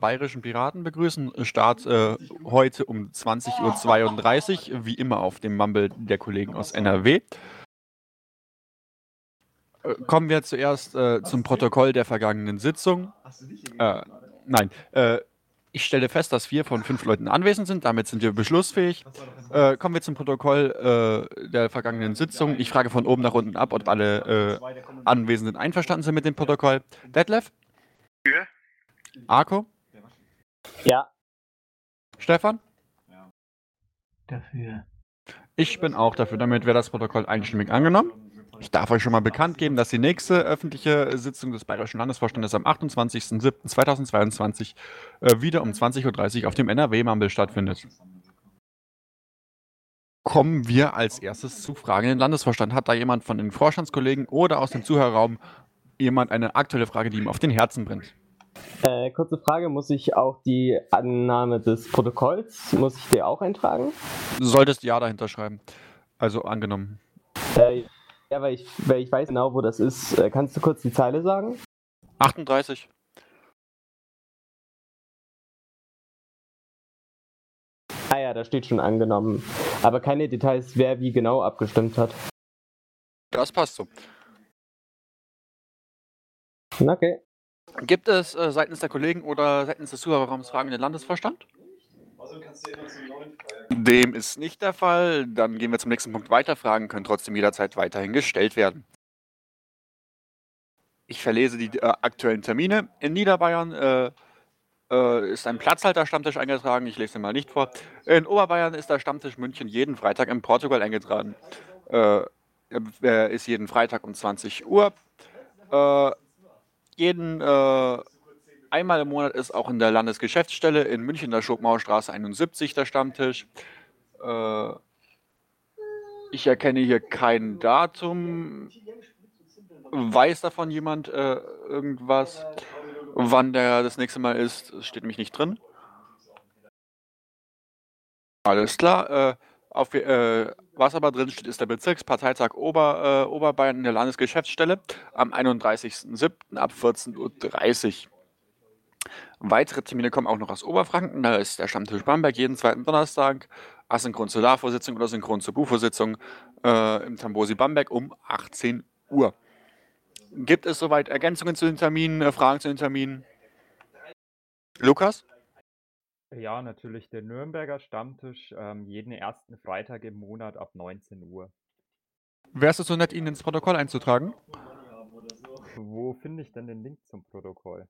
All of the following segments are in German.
Bayerischen Piraten begrüßen. Start heute um 20:32 Uhr, wie immer auf dem Mumble der Kollegen aus NRW. Kommen wir zuerst zum Protokoll der vergangenen Sitzung. Ich stelle fest, dass 4 von 5 Leuten anwesend sind. Damit sind wir beschlussfähig. Kommen wir zum Protokoll der vergangenen Sitzung. Ich frage von oben nach unten ab, ob alle Anwesenden einverstanden sind mit dem Protokoll. Detlef? Ja. Arco? Ja. Stefan? Dafür. Ich bin auch dafür. Damit wäre das Protokoll einstimmig angenommen. Ich darf euch schon mal bekannt geben, dass die nächste öffentliche Sitzung des Bayerischen Landesvorstandes am 28.07.2022 wieder um 20:30 Uhr auf dem NRW-Mumble stattfindet. Kommen wir als erstes zu Fragen in den Landesvorstand. Hat da jemand von den Vorstandskollegen oder aus dem Zuhörerraum eine aktuelle Frage, die ihm auf den Herzen brennt? Kurze Frage, muss ich auch die Annahme des Protokolls, muss ich dir auch eintragen? Du solltest Ja dahinter schreiben. Also angenommen. Ja, weil ich weiß genau, wo das ist. Kannst du kurz die Zeile sagen? 38. Ah ja, da steht schon angenommen. Aber keine Details, wer wie genau abgestimmt hat. Das passt so. Okay. Gibt es seitens der Kollegen oder seitens des Zuhörerraums Fragen in den Landesvorstand? Dem ist nicht der Fall. Dann gehen wir zum nächsten Punkt weiter. Fragen können trotzdem jederzeit weiterhin gestellt werden. Ich verlese die aktuellen Termine. In Niederbayern ist ein Platzhalter-Stammtisch eingetragen. Ich lese den mal nicht vor. In Oberbayern ist der Stammtisch München jeden Freitag in Portugal eingetragen. Er ist jeden Freitag um 20 Uhr. Einmal im Monat ist auch in der Landesgeschäftsstelle in München, der Schopmauerstraße 71, der Stammtisch. Ich erkenne hier kein Datum. Weiß davon jemand irgendwas? Wann der das nächste Mal ist, steht nämlich nicht drin. Alles klar. Was aber drin steht, ist der Bezirksparteitag Oberbayern in der Landesgeschäftsstelle am 31.07. ab 14:30 Uhr. Weitere Termine kommen auch noch aus Oberfranken. Da ist der Stammtisch Bamberg jeden zweiten Donnerstag, asynchron zur LAV-Vorsitzung oder synchron zur BU-Vorsitzung im Tambosi Bamberg um 18 Uhr. Gibt es soweit Ergänzungen zu den Terminen, Fragen zu den Terminen? Lukas? Ja, natürlich der Nürnberger Stammtisch jeden ersten Freitag im Monat ab 19 Uhr. Wärst du so nett, ihn ins Protokoll einzutragen? Wo finde ich denn den Link zum Protokoll?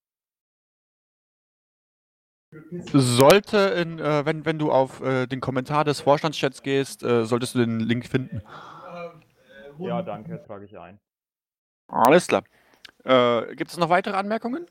Wenn du auf den Kommentar des Vorstandschats gehst, solltest du den Link finden. Ja, danke, trage ich ein. Alles klar. Gibt es noch weitere Anmerkungen?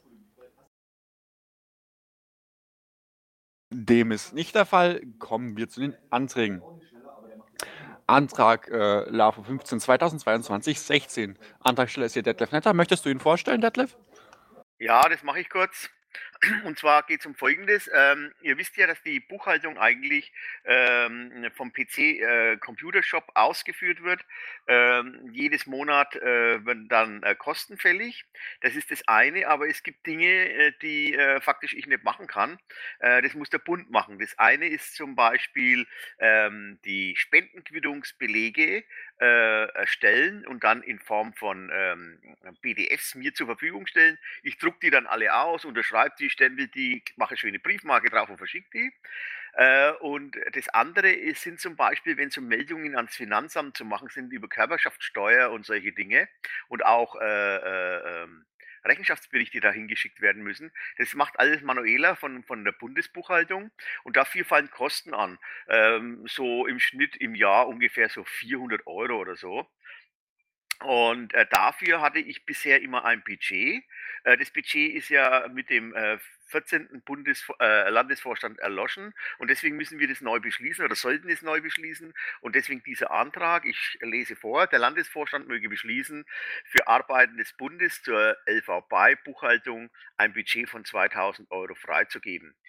Dem ist nicht der Fall. Kommen wir zu den Anträgen. Antrag LAVO 15 2022 16. Antragsteller ist hier Detlef Netter. Möchtest du ihn vorstellen, Detlef? Ja, das mache ich kurz. Und zwar geht es um Folgendes. Ihr wisst ja, dass die Buchhaltung eigentlich vom PC Computer Shop ausgeführt wird. Jedes Monat werden dann Kosten fällig. Das ist das eine, aber es gibt Dinge, die faktisch ich nicht machen kann. Das muss der Bund machen. Das eine ist zum Beispiel die Spendenquittungsbelege erstellen und dann in Form von PDFs mir zur Verfügung stellen. Ich drucke die dann alle aus, unterschreibe die, stempel die, mache schöne Briefmarke drauf und verschicke die. Und das andere sind zum Beispiel, wenn so Meldungen ans Finanzamt zu machen sind über Körperschaftssteuer und solche Dinge und auch Rechenschaftsberichte dahin geschickt werden müssen. Das macht alles Manuela von der Bundesbuchhaltung und dafür fallen Kosten an. So im Schnitt im Jahr ungefähr so 400 Euro oder so. Und dafür hatte ich bisher immer ein Budget. Das Budget ist ja mit dem 14. Landesvorstand erloschen und deswegen müssen wir das neu beschließen oder sollten es neu beschließen und deswegen dieser Antrag, ich lese vor, der Landesvorstand möge beschließen, für Arbeiten des Bundes zur LVB-Buchhaltung ein Budget von 2.000 Euro freizugeben.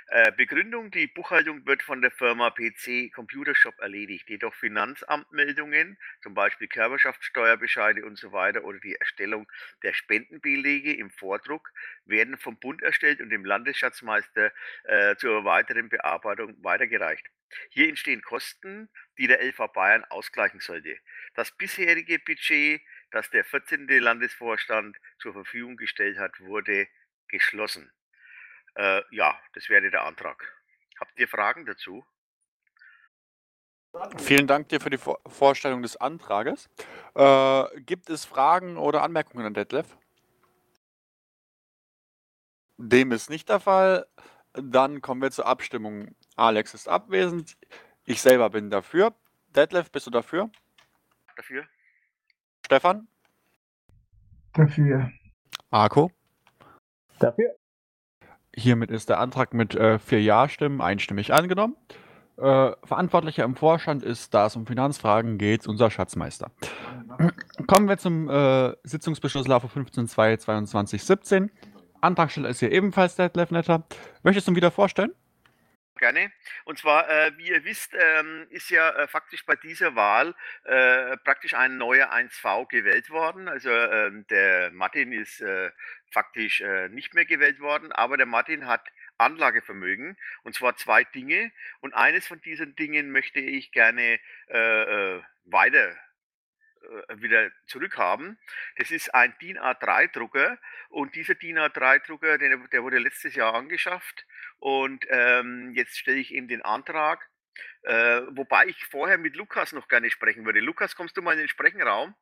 Begründung: Die Buchhaltung wird von der Firma PC Computer Shop erledigt, jedoch Finanzamtmeldungen, zum Beispiel Körperschaftssteuerbescheide und so weiter oder die Erstellung der Spendenbelege im Vordruck werden vom Bund erstellt und dem Landesschatzmeister zur weiteren Bearbeitung weitergereicht. Hier entstehen Kosten, die der LV Bayern ausgleichen sollte. Das bisherige Budget, das der 14. Landesvorstand zur Verfügung gestellt hat, wurde geschlossen. Ja, das wäre der Antrag. Habt ihr Fragen dazu? Vielen Dank dir für die Vorstellung des Antrages. Gibt es Fragen oder Anmerkungen an Detlef? Dem ist nicht der Fall. Dann kommen wir zur Abstimmung. Alex ist abwesend. Ich selber bin dafür. Detlef, bist du dafür? Dafür? Stefan? Dafür. Arco? Dafür. Hiermit ist der Antrag mit 4 Ja-Stimmen einstimmig angenommen. Verantwortlicher im Vorstand ist, da es um Finanzfragen geht, unser Schatzmeister. Kommen wir zum Sitzungsbeschluss vom 15.02.22.17. Antragsteller ist hier ebenfalls Detlef Netter. Möchtest du ihn wieder vorstellen? Gerne. Und zwar, wie ihr wisst, ist ja faktisch bei dieser Wahl praktisch ein neuer 1V gewählt worden. Also der Martin ist faktisch nicht mehr gewählt worden, aber der Martin hat Anlagevermögen, und zwar 2 Dinge. Und eines von diesen Dingen möchte ich gerne wieder zurückhaben. Das ist ein DIN A3-Drucker, und dieser DIN A3-Drucker, der wurde letztes Jahr angeschafft, und jetzt stelle ich ihm den Antrag, wobei ich vorher mit Lukas noch gerne sprechen würde. Lukas, kommst du mal in den Sprechenraum?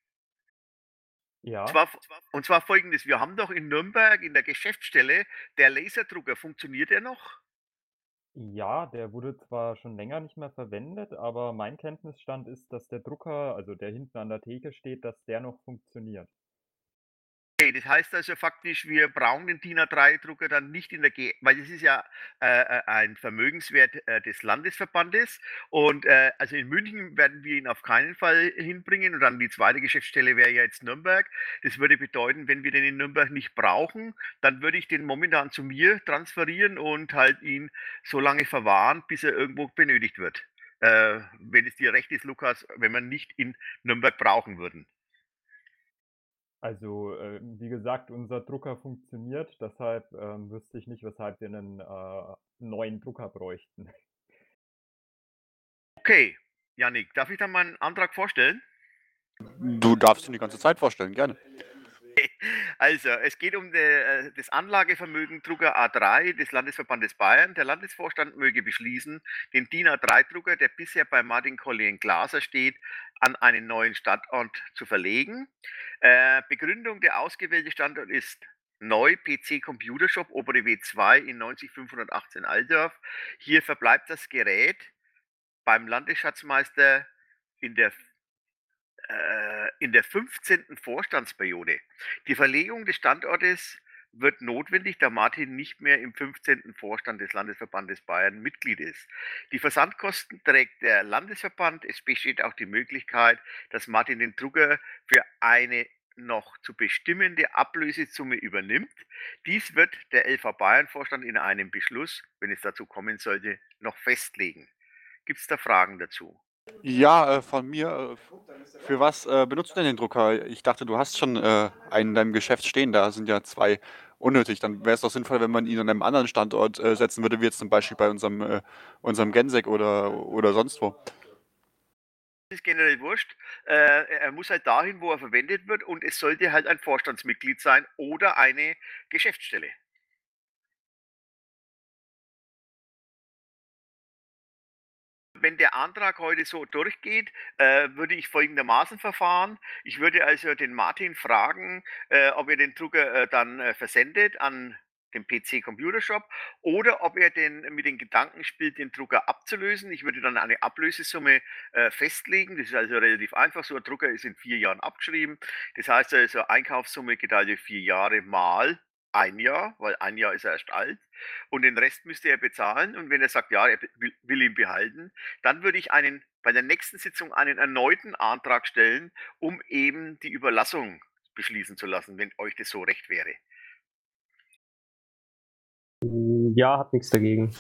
Ja, Und zwar folgendes: Wir haben doch in Nürnberg in der Geschäftsstelle der Laserdrucker. Funktioniert der noch? ja, der wurde zwar schon länger nicht mehr verwendet, aber mein Kenntnisstand ist, dass der Drucker, also der hinten an der Theke steht, dass der noch funktioniert. Okay, das heißt also faktisch, wir brauchen den DIN A3-Drucker dann nicht in der weil das ist ja ein Vermögenswert des Landesverbandes, und also in München werden wir ihn auf keinen Fall hinbringen, und dann die zweite Geschäftsstelle wäre ja jetzt Nürnberg. Das würde bedeuten, wenn wir den in Nürnberg nicht brauchen, dann würde ich den momentan zu mir transferieren und halt ihn so lange verwahren, bis er irgendwo benötigt wird. Wenn es dir recht ist, Lukas, wenn wir nicht in Nürnberg brauchen würden. Also, wie gesagt, unser Drucker funktioniert, deshalb wüsste ich nicht, weshalb wir einen neuen Drucker bräuchten. Okay, Jannik, darf ich dann meinen Antrag vorstellen? Du darfst ihn die ganze Zeit vorstellen, gerne. Also, es geht um das Anlagevermögen Drucker A3 des Landesverbandes Bayern. Der Landesvorstand möge beschließen, den DIN A3-Drucker, der bisher bei Martin Colli in Glaser steht, an einen neuen Standort zu verlegen. Begründung: Der ausgewählte Standort ist neu PC Computer Shop, Obere W2 in 90518 Altdorf. Hier verbleibt das Gerät beim Landesschatzmeister in der 15. Vorstandsperiode. Die Verlegung des Standortes wird notwendig, da Martin nicht mehr im 15. Vorstand des Landesverbandes Bayern Mitglied ist. Die Versandkosten trägt der Landesverband. Es besteht auch die Möglichkeit, dass Martin den Drucker für eine noch zu bestimmende Ablösesumme übernimmt. Dies wird der LV Bayern-Vorstand in einem Beschluss, wenn es dazu kommen sollte, noch festlegen. Gibt es da Fragen dazu? Ja, von mir. Für was benutzt du denn den Drucker? Ich dachte, du hast schon einen in deinem Geschäft stehen. Da sind ja 2 unnötig. Dann wäre es doch sinnvoll, wenn man ihn an einem anderen Standort setzen würde, wie jetzt zum Beispiel bei unserem Gensek oder sonst wo. Ist generell wurscht. Er muss halt dahin, wo er verwendet wird, und es sollte halt ein Vorstandsmitglied sein oder eine Geschäftsstelle. Wenn der Antrag heute so durchgeht, würde ich folgendermaßen verfahren. Ich würde also den Martin fragen, ob er den Drucker dann versendet an den PC Computer Shop, oder ob er mit den Gedanken spielt, den Drucker abzulösen. Ich würde dann eine Ablösesumme festlegen. Das ist also relativ einfach. So ein Drucker ist in 4 Jahren abgeschrieben. Das heißt also, Einkaufssumme geteilt durch 4 Jahre mal 1 Jahr, weil 1 Jahr ist er erst alt. Und den Rest müsste er bezahlen. Und wenn er sagt, ja, er will ihn behalten, dann würde ich bei der nächsten Sitzung einen erneuten Antrag stellen, um eben die Überlassung beschließen zu lassen, wenn euch das so recht wäre. Ja, hat nichts dagegen.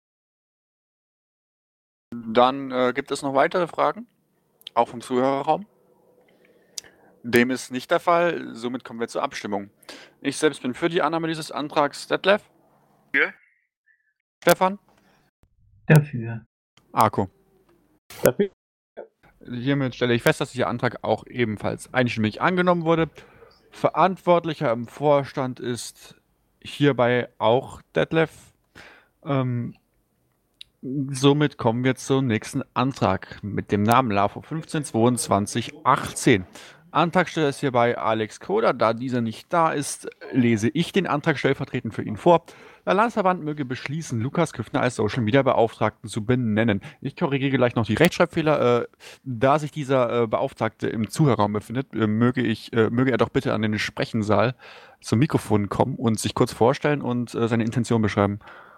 Dann gibt es noch weitere Fragen, auch vom Zuhörerraum. Dem ist nicht der Fall, somit kommen wir zur Abstimmung. Ich selbst bin für die Annahme dieses Antrags. Detlef? Für. Stefan? Dafür. Arco. Dafür. Hiermit stelle ich fest, dass dieser Antrag auch ebenfalls einstimmig angenommen wurde. Verantwortlicher im Vorstand ist hierbei auch Detlef. Somit kommen wir zum nächsten Antrag mit dem Namen LAFO 152218. Antragsteller ist hierbei Alex Koder. Da dieser nicht da ist, lese ich den Antrag stellvertretend für ihn vor. Der Landesverband möge beschließen, Lukas Küffner als Social Media Beauftragten zu benennen. Ich korrigiere gleich noch die Rechtschreibfehler. Da sich dieser Beauftragte im Zuhörerraum befindet, möge er doch bitte an den Sprechensaal zum Mikrofon kommen und sich kurz vorstellen und seine Intention beschreiben.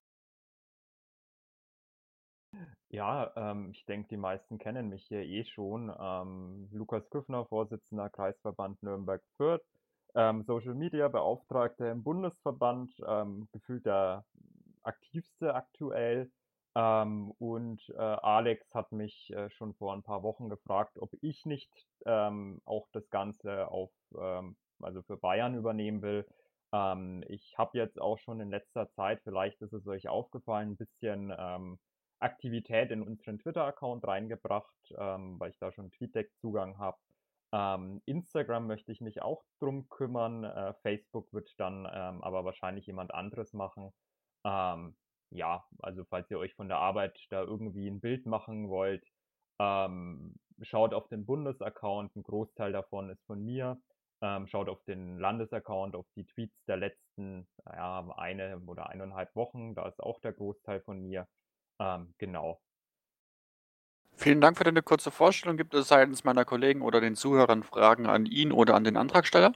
Ja, ich denke, die meisten kennen mich hier eh schon. Lukas Küffner, Vorsitzender Kreisverband Nürnberg-Fürth, Social Media Beauftragter im Bundesverband, gefühlt der aktivste aktuell. Und Alex hat mich schon vor ein paar Wochen gefragt, ob ich nicht auch das Ganze also für Bayern übernehmen will. Ich habe jetzt auch schon in letzter Zeit, vielleicht ist es euch aufgefallen, ein bisschen Aktivität in unseren Twitter-Account reingebracht, weil ich da schon TweetDeck-Zugang habe. Instagram möchte ich mich auch drum kümmern. Facebook wird dann aber wahrscheinlich jemand anderes machen. Ja, also falls ihr euch von der Arbeit da irgendwie ein Bild machen wollt, schaut auf den Bundesaccount. Ein Großteil davon ist von mir. Schaut auf den Landesaccount, auf die Tweets der letzten eine oder 1,5 Wochen. Da ist auch der Großteil von mir. Genau. Vielen Dank für deine kurze Vorstellung. Gibt es seitens meiner Kollegen oder den Zuhörern Fragen an ihn oder an den Antragsteller?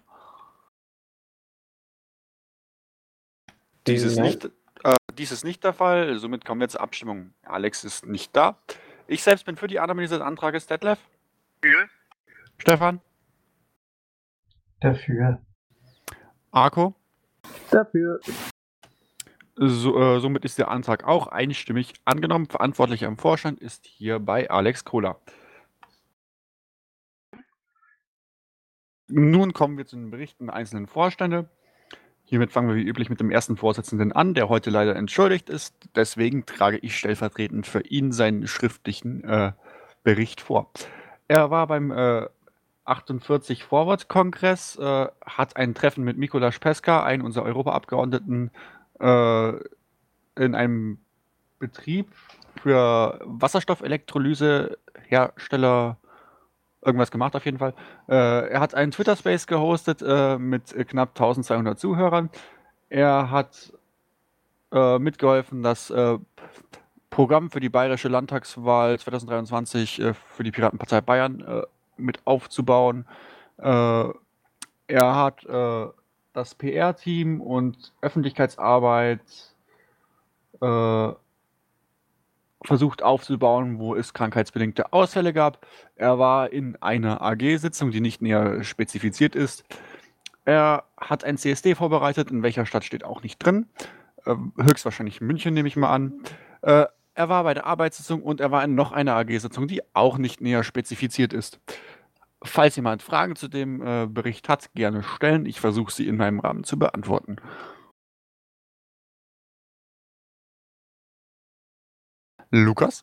Dies ist nicht der Fall. Somit kommen wir zur Abstimmung. Alex ist nicht da. Ich selbst bin für die Annahme dieses Antrages. Detlef? Für. Stefan? Dafür. Arco? Dafür. Somit ist der Antrag auch einstimmig angenommen. Verantwortlicher im Vorstand ist hierbei Alex Kohler. Nun kommen wir zu den Berichten der einzelnen Vorstände. Hiermit fangen wir wie üblich mit dem ersten Vorsitzenden an, der heute leider entschuldigt ist. Deswegen trage ich stellvertretend für ihn seinen schriftlichen Bericht vor. Er war beim 48 Forward-Kongress, hat ein Treffen mit Mikolas Peska, einem unserer Europaabgeordneten, in einem Betrieb für Wasserstoffelektrolysehersteller irgendwas gemacht auf jeden Fall. Er hat einen Twitter-Space gehostet mit knapp 1200 Zuhörern. Er hat mitgeholfen, das Programm für die bayerische Landtagswahl 2023 für die Piratenpartei Bayern mit aufzubauen. Er hat das PR-Team und Öffentlichkeitsarbeit versucht aufzubauen, wo es krankheitsbedingte Ausfälle gab. Er war in einer AG-Sitzung, die nicht näher spezifiziert ist. Er hat ein CSD vorbereitet, in welcher Stadt steht auch nicht drin. Höchstwahrscheinlich München, nehme ich mal an. Er war bei der Arbeitssitzung und er war in noch einer AG-Sitzung, die auch nicht näher spezifiziert ist. Falls jemand Fragen zu dem Bericht hat, gerne stellen. Ich versuche sie in meinem Rahmen zu beantworten. Lukas?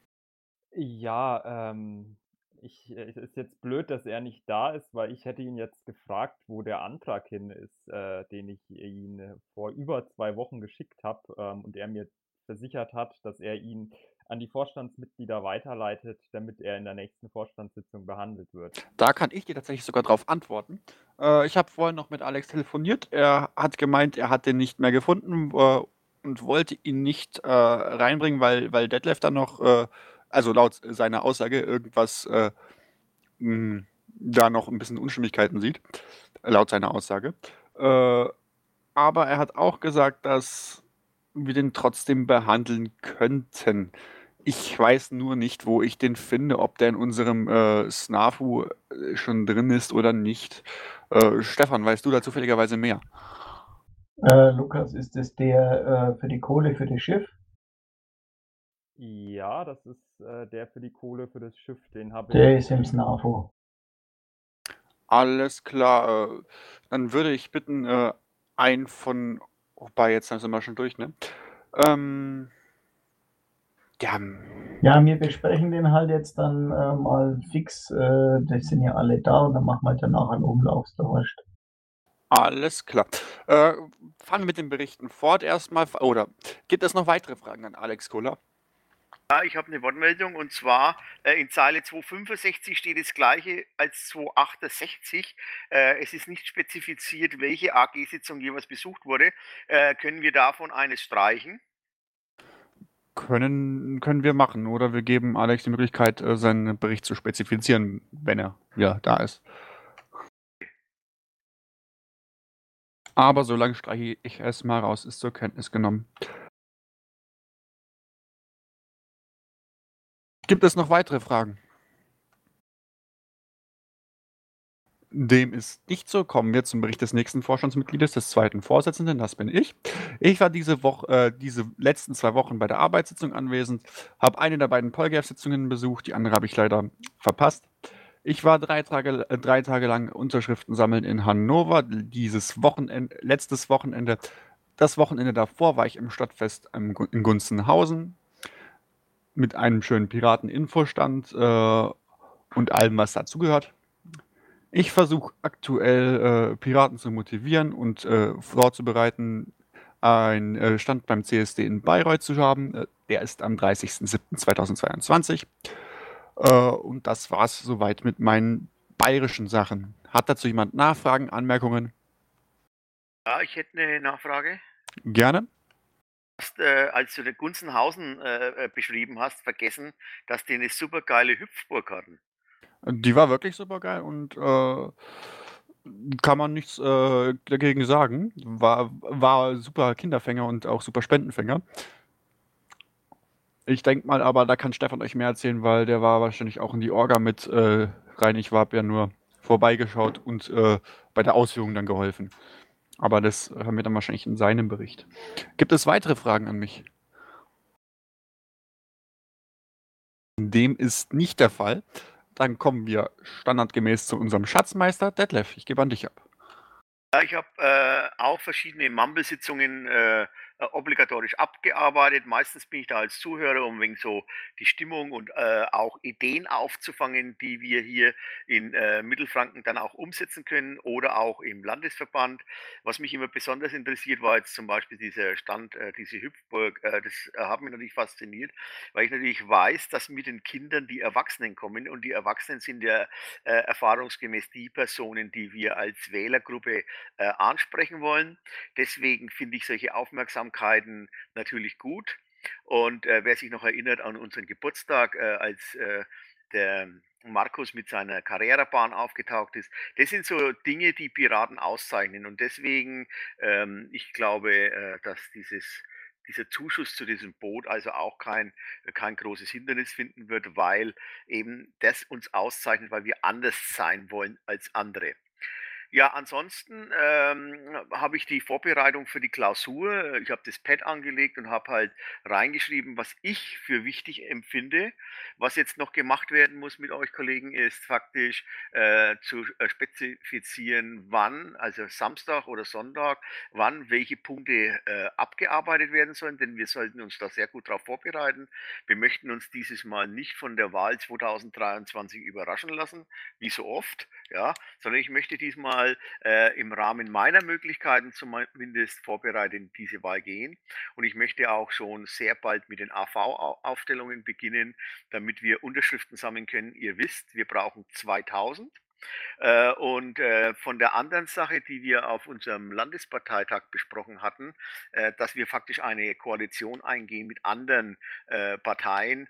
Ja, es ist jetzt blöd, dass er nicht da ist, weil ich hätte ihn jetzt gefragt, wo der Antrag hin ist, den ich ihn vor über 2 Wochen geschickt habe, und er mir versichert hat, dass er ihn an die Vorstandsmitglieder weiterleitet, damit er in der nächsten Vorstandssitzung behandelt wird. Da kann ich dir tatsächlich sogar drauf antworten. Ich habe vorhin noch mit Alex telefoniert. Er hat gemeint, er hat den nicht mehr gefunden und wollte ihn nicht reinbringen, weil Detlef dann noch, also laut seiner Aussage, irgendwas da noch ein bisschen Unstimmigkeiten sieht. Laut seiner Aussage. Aber er hat auch gesagt, dass wir den trotzdem behandeln könnten. Ich weiß nur nicht, wo ich den finde, ob der in unserem SNAFU schon drin ist oder nicht. Stefan, weißt du da zufälligerweise mehr? Lukas, ist es der für die Kohle für das Schiff? Ja, das ist der für die Kohle für das Schiff, den habe Der ich. ist im SNAFO. Alles klar. Dann würde ich bitten, einen von. Wobei, jetzt sind wir schon durch, ne? Ja, Ja, wir besprechen den halt jetzt dann mal fix. Die sind ja alle da und dann machen wir halt danach einen Umlauf, ist doch wurscht. alles klar. Fangen wir mit den Berichten fort erstmal. Oder gibt es noch weitere Fragen an Alex Kohler? Ja, ich habe eine Wortmeldung und zwar in Zeile 265 steht das gleiche als 268. Es ist nicht spezifiziert, welche AG-Sitzung jeweils besucht wurde. Können wir davon eines streichen? Können wir machen. Oder wir geben Alex die Möglichkeit, seinen Bericht zu spezifizieren, wenn er ja da ist. Aber solange streiche ich es mal raus, ist zur Kenntnis genommen. Gibt es noch weitere Fragen? Dem ist nicht so. Kommen wir zum Bericht des nächsten Vorstandsmitgliedes, des zweiten Vorsitzenden, das bin ich. Ich war diese letzten 2 Wochen bei der Arbeitssitzung anwesend, habe eine der beiden Polgef-Sitzungen besucht, die andere habe ich leider verpasst. Ich war 3 Tage lang Unterschriften sammeln in Hannover, letztes Wochenende. Das Wochenende davor war ich im Stadtfest in Gunzenhausen mit einem schönen Piraten-Infostand und allem, was dazugehört. Ich versuche aktuell Piraten zu motivieren und vorzubereiten, einen Stand beim CSD in Bayreuth zu haben. Der ist am 30.07.2022. Und das war's soweit mit meinen bayerischen Sachen. Hat dazu jemand Nachfragen, Anmerkungen? Ja, ich hätte eine Nachfrage. Gerne. Als du den Gunzenhausen beschrieben hast, vergessen, dass die eine super geile Hüpfburg hatten. Die war wirklich super geil und kann man nichts dagegen sagen. War super Kinderfänger und auch super Spendenfänger. Ich denke mal, aber da kann Stefan euch mehr erzählen, weil der war wahrscheinlich auch in die Orga mit rein. Ich habe ja nur vorbeigeschaut und bei der Ausführung dann geholfen. Aber das haben wir dann wahrscheinlich in seinem Bericht. Gibt es weitere Fragen an mich? Dem ist nicht der Fall. Dann kommen wir standardgemäß zu unserem Schatzmeister. Detlef, ich gebe an dich ab. Ja, ich habe auch verschiedene Mumble-Sitzungen obligatorisch abgearbeitet. Meistens bin ich da als Zuhörer, um wegen so die Stimmung und auch Ideen aufzufangen, die wir hier in Mittelfranken dann auch umsetzen können oder auch im Landesverband. Was mich immer besonders interessiert, war jetzt zum Beispiel dieser Stand, diese Hüpfburg. Das hat mich natürlich fasziniert, weil ich natürlich weiß, dass mit den Kindern die Erwachsenen kommen und die Erwachsenen sind ja erfahrungsgemäß die Personen, die wir als Wählergruppe ansprechen wollen. Deswegen finde ich solche Aufmerksamkeiten natürlich gut. Und wer sich noch erinnert an unseren Geburtstag, als der Markus mit seiner Carrera-Bahn aufgetaucht ist, das sind so Dinge, die Piraten auszeichnen. Und deswegen, ich glaube, dass dieser Zuschuss zu diesem Boot also auch kein großes Hindernis finden wird, weil eben das uns auszeichnet, weil wir anders sein wollen als andere. Ja, ansonsten habe ich die Vorbereitung für die Klausur. Ich habe das Pad angelegt und habe halt reingeschrieben, was ich für wichtig empfinde. Was jetzt noch gemacht werden muss mit euch Kollegen, ist faktisch zu spezifizieren, wann, also Samstag oder Sonntag, wann welche Punkte abgearbeitet werden sollen, denn wir sollten uns da sehr gut darauf vorbereiten. Wir möchten uns dieses Mal nicht von der Wahl 2023 überraschen lassen, wie so oft, ja, sondern ich möchte diesmal im Rahmen meiner Möglichkeiten zumindest vorbereitet in diese Wahl gehen. Und ich möchte auch schon sehr bald mit den AV-Aufstellungen beginnen, damit wir Unterschriften sammeln können. Ihr wisst, wir brauchen 2000. Und von der anderen Sache, die wir auf unserem Landesparteitag besprochen hatten, dass wir faktisch eine Koalition eingehen mit anderen Parteien,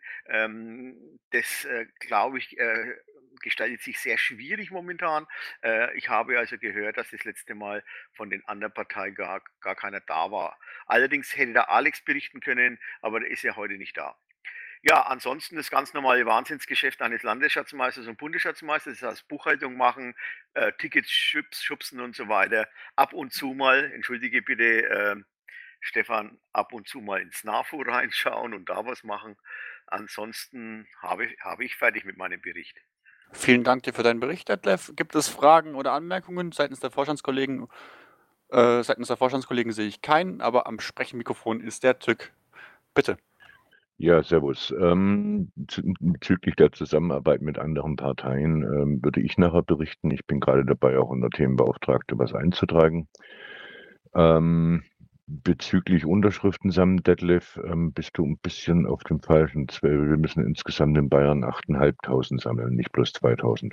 das glaube ich gestaltet sich sehr schwierig momentan. Ich habe also gehört, dass das letzte Mal von den anderen Parteien gar keiner da war. Allerdings hätte da Alex berichten können, aber der ist ja heute nicht da. Ja, ansonsten das ganz normale Wahnsinnsgeschäft eines Landesschatzmeisters und Bundesschatzmeisters, das heißt Buchhaltung machen, Tickets schubsen und so weiter. Ab und zu mal, entschuldige bitte, Stefan, ab und zu mal ins NAFO reinschauen und da was machen. Ansonsten habe ich fertig mit meinem Bericht. Vielen Dank dir für deinen Bericht, Detlef. Gibt es Fragen oder Anmerkungen seitens der Vorstandskollegen? Seitens der Vorstandskollegen sehe ich keinen, aber am Sprechenmikrofon ist der Tück. Bitte. Ja, servus. Bezüglich der Zusammenarbeit mit anderen Parteien würde ich nachher berichten. Ich bin gerade dabei, auch unter Themenbeauftragte was einzutragen. Bezüglich Unterschriften sammeln, Detlef, bist du ein bisschen auf dem falschen Zweig. Wir müssen insgesamt in Bayern 8.500 sammeln, nicht bloß 2.000.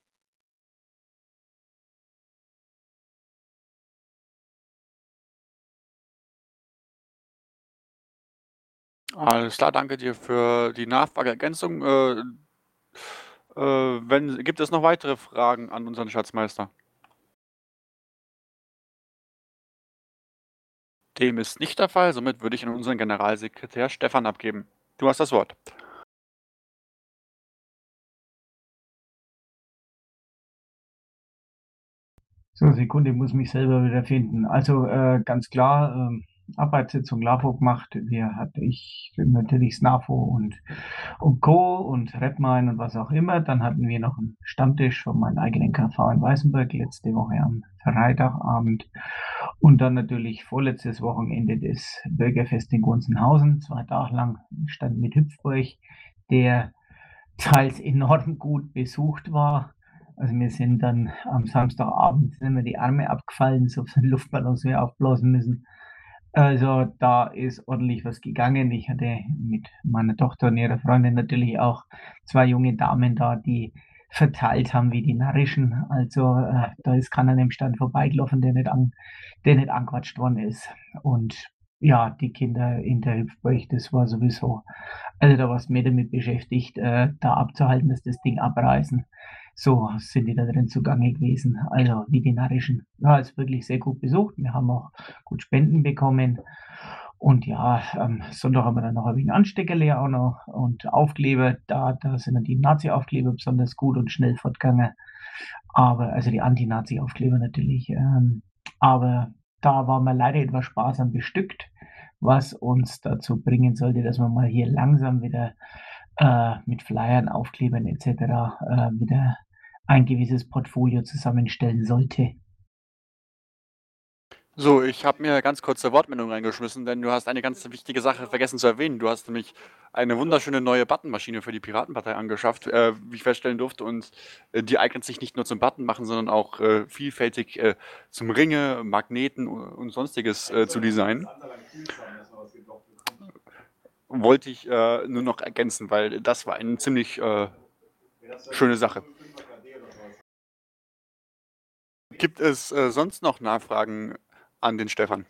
Alles klar, danke dir für die Nachfrageergänzung. Gibt es noch weitere Fragen an unseren Schatzmeister? Dem ist nicht der Fall, somit würde ich an unseren Generalsekretär Stefan abgeben. Du hast das Wort. So, Sekunde, ich muss mich selber wieder finden. Also ganz klar, Arbeitssitzung LAFO gemacht. Ich natürlich SNAFO und Co. und Redmine und was auch immer. Dann hatten wir noch einen Stammtisch von meinem eigenen KV in Weißenburg letzte Woche am Freitagabend. Und dann natürlich vorletztes Wochenende das Bürgerfest in Gunzenhausen, 2 Tage lang stand mit Hüpfburg, der teils enorm gut besucht war. Also wir sind dann am Samstagabend sind mir die Arme abgefallen, so viele Luftballons wir aufblasen müssen. Also da ist ordentlich was gegangen. Ich hatte mit meiner Tochter und ihrer Freundin natürlich auch 2 junge Damen da, die verteilt haben wie die Narrischen. Also da ist keiner an dem Stand vorbeigelaufen, der nicht angequatscht worden ist. Und ja, die Kinder in der Hüpfburg, das war sowieso, also da war es mehr damit beschäftigt, da abzuhalten, dass das Ding abreißen. So sind die da drin zugange gewesen. Also wie die Narrischen. Ja, ist wirklich sehr gut besucht. Wir haben auch gut Spenden bekommen. Und ja, Sonntag haben wir dann noch ein wenig Ansteckerle auch noch und Aufkleber. Da sind dann die Nazi-Aufkleber besonders gut und schnell fortgegangen. Aber, also die Anti-Nazi-Aufkleber natürlich. Aber da waren wir leider etwas sparsam bestückt, was uns dazu bringen sollte, dass wir mal hier langsam wieder mit Flyern, Aufklebern etc. Wieder ein gewisses Portfolio zusammenstellen sollte. So, ich habe mir ganz kurze Wortmeldung reingeschmissen, denn du hast eine ganz wichtige Sache vergessen zu erwähnen. Du hast nämlich eine wunderschöne neue Buttonmaschine für die Piratenpartei angeschafft, wie ich feststellen durfte. Und die eignet sich nicht nur zum Button machen, sondern auch vielfältig zum Ringe, Magneten und sonstiges zu designen. Wollte ich nur noch ergänzen, weil das war eine ziemlich schöne Sache. Gibt es sonst noch Nachfragen an den Stefan?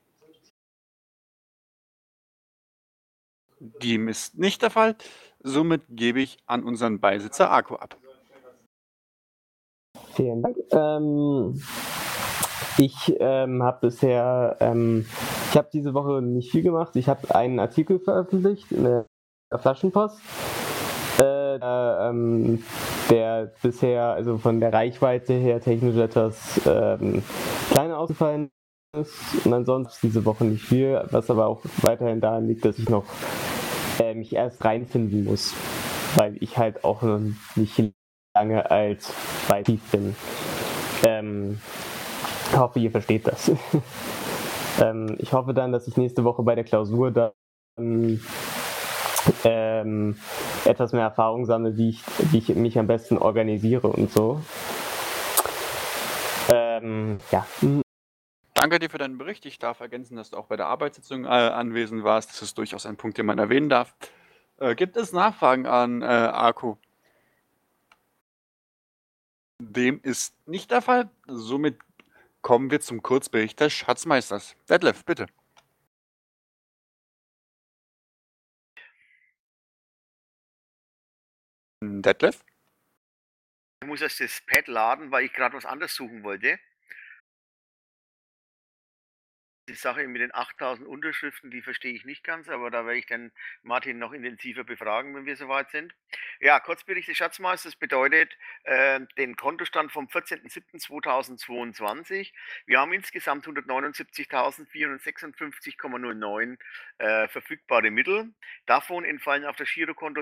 Dem ist nicht der Fall. Somit gebe ich an unseren Beisitzer Arco ab. Vielen Dank. Ich habe diese Woche nicht viel gemacht. Ich habe einen Artikel veröffentlicht in der Flaschenpost, der bisher, also von der Reichweite her technisch etwas kleiner ausgefallen ist. Und ansonsten diese Woche nicht viel, was aber auch weiterhin daran liegt, dass ich noch mich erst reinfinden muss, weil ich halt auch noch nicht lange als bei tief bin. Ich hoffe, ihr versteht das. Ich hoffe dann, dass ich nächste Woche bei der Klausur dann etwas mehr Erfahrung sammle, wie ich mich am besten organisiere und so. Ja. Danke dir für deinen Bericht. Ich darf ergänzen, dass du auch bei der Arbeitssitzung anwesend warst. Das ist durchaus ein Punkt, den man erwähnen darf. Gibt es Nachfragen an Arco? Dem ist nicht der Fall. Somit kommen wir zum Kurzbericht des Schatzmeisters. Detlef, bitte. Detlef? Ich muss erst das Pad laden, weil ich gerade was anderes suchen wollte. die Sache mit den 8000 Unterschriften, die verstehe ich nicht ganz, aber da werde ich dann Martin noch intensiver befragen, wenn wir soweit sind. Ja, Kurzbericht des Schatzmeisters bedeutet den Kontostand vom 14.07.2022. Wir haben insgesamt 179.456,09 verfügbare Mittel. Davon entfallen auf das Girokonto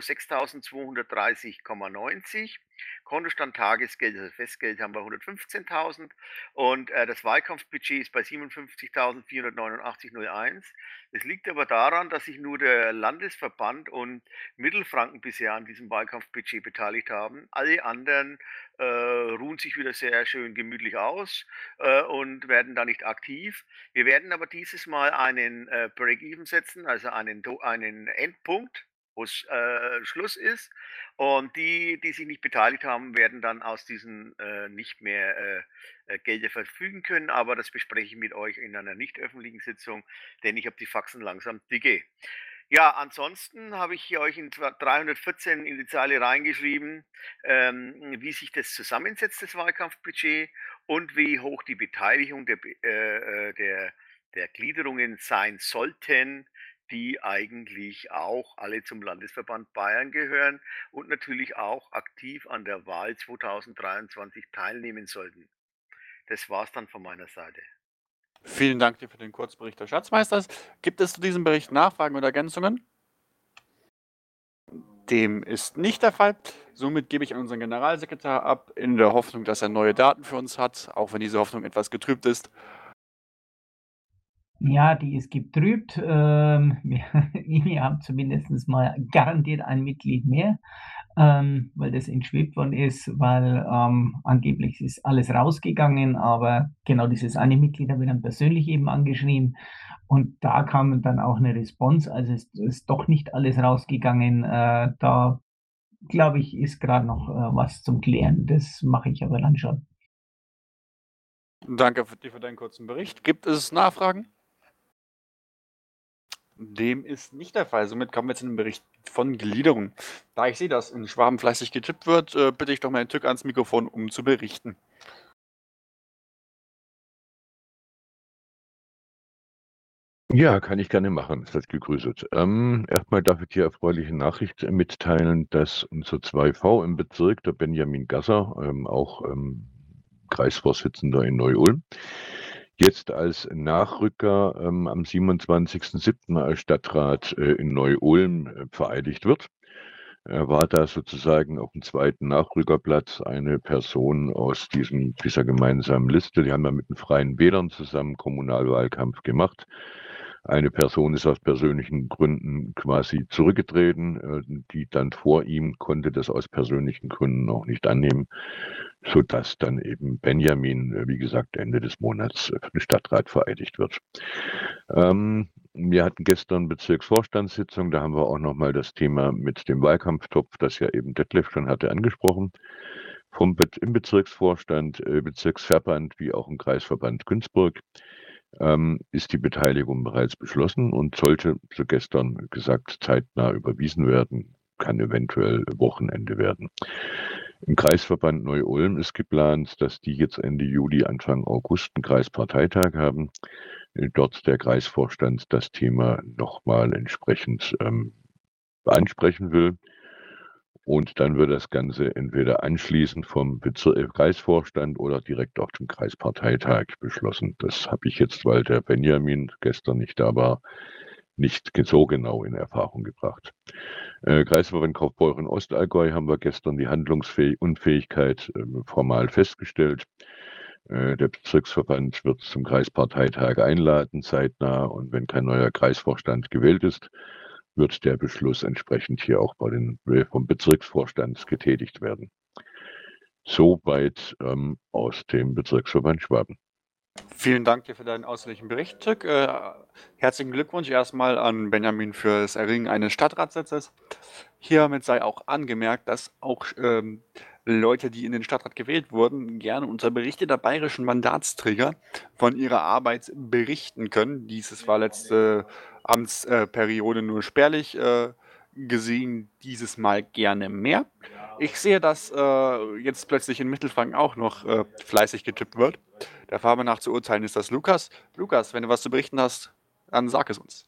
6.230,90. Kontostand Tagesgeld, also Festgeld haben wir 115.000 und das Wahlkampfbudget ist bei 57.489,01. Es liegt aber daran, dass sich nur der Landesverband und Mittelfranken bisher an diesem Wahlkampfbudget beteiligt haben. Alle anderen ruhen sich wieder sehr schön gemütlich aus und werden da nicht aktiv. Wir werden aber dieses Mal einen Break-Even setzen, also einen Endpunkt, wo es Schluss ist. Und die sich nicht beteiligt haben, werden dann aus diesen nicht mehr Gelder verfügen können. Aber das bespreche ich mit euch in einer nicht öffentlichen Sitzung, denn ich habe die Faxen langsam dicke. Ja, ansonsten habe ich hier euch in 314 in die Zeile reingeschrieben, wie sich das zusammensetzt, das Wahlkampfbudget, und wie hoch die Beteiligung der Gliederungen sein sollten, die eigentlich auch alle zum Landesverband Bayern gehören und natürlich auch aktiv an der Wahl 2023 teilnehmen sollten. Das war's dann von meiner Seite. Vielen Dank dir für den Kurzbericht des Schatzmeisters. Gibt es zu diesem Bericht Nachfragen oder Ergänzungen? Dem ist nicht der Fall. Somit gebe ich an unseren Generalsekretär ab, in der Hoffnung, dass er neue Daten für uns hat, auch wenn diese Hoffnung etwas getrübt ist. Ja, die ist getrübt. Wir haben zumindest mal garantiert ein Mitglied mehr, weil das entschwebt worden ist, weil angeblich ist alles rausgegangen, aber genau dieses eine Mitglied habe ich dann persönlich eben angeschrieben und da kam dann auch eine Response, also es ist doch nicht alles rausgegangen. Da glaube ich, ist gerade noch was zum Klären. Das mache ich aber dann schon. Danke dir für deinen kurzen Bericht. Gibt es Nachfragen? Dem ist nicht der Fall. Somit kommen wir zu einem Bericht von Gliederung. Da ich sehe, dass in Schwaben fleißig getippt wird, bitte ich doch meinen Tück ans Mikrofon, um zu berichten. Ja, kann ich gerne machen. Seid gegrüßet. Erstmal darf ich dir erfreuliche Nachricht mitteilen, dass unser 2V im Bezirk, der Benjamin Gasser, auch Kreisvorsitzender in Neu-Ulm, jetzt als Nachrücker am 27.07. als Stadtrat in Neu-Ulm vereidigt wird. Er war da sozusagen auf dem zweiten Nachrückerplatz eine Person aus dieser gemeinsamen Liste. Die haben ja mit den Freien Wählern zusammen Kommunalwahlkampf gemacht. Eine Person ist aus persönlichen Gründen quasi zurückgetreten, die dann vor ihm konnte das aus persönlichen Gründen auch nicht annehmen, sodass dann eben Benjamin, wie gesagt, Ende des Monats für den Stadtrat vereidigt wird. Wir hatten gestern Bezirksvorstandssitzung, da haben wir auch nochmal das Thema mit dem Wahlkampftopf, das ja eben Detlef schon hatte, angesprochen. Im Bezirksvorstand, Bezirksverband wie auch im Kreisverband Günzburg ist die Beteiligung bereits beschlossen und sollte, so gestern gesagt, zeitnah überwiesen werden, kann eventuell Wochenende werden. Im Kreisverband Neu-Ulm ist geplant, dass die jetzt Ende Juli, Anfang August einen Kreisparteitag haben. Dort der Kreisvorstand das Thema nochmal entsprechend ansprechen will. Und dann wird das Ganze entweder anschließend vom Kreisvorstand oder direkt auf dem Kreisparteitag beschlossen. Das habe ich jetzt, weil der Benjamin gestern nicht da war, nicht so genau in Erfahrung gebracht. Kreisverband Kaufbeuren Ostallgäu haben wir gestern die Handlungsunfähigkeit formal festgestellt. Der Bezirksverband wird zum Kreisparteitag einladen, zeitnah. Und wenn kein neuer Kreisvorstand gewählt ist, wird der Beschluss entsprechend hier auch vom Bezirksvorstand getätigt werden. Soweit aus dem Bezirksverband Schwaben. Vielen Dank dir für deinen ausführlichen Bericht, Tück. Herzlichen Glückwunsch erstmal an Benjamin für das Erringen eines Stadtratssitzes. Hiermit sei auch angemerkt, dass auch Leute, die in den Stadtrat gewählt wurden, gerne unter Berichte der bayerischen Mandatsträger von ihrer Arbeit berichten können. Dieses war letzte Amtsperiode nur spärlich gesehen dieses Mal gerne mehr. Ich sehe, dass jetzt plötzlich in Mittelfranken auch noch fleißig getippt wird. Der Farbe nach zu urteilen ist das Lukas. Lukas, wenn du was zu berichten hast, dann sag es uns.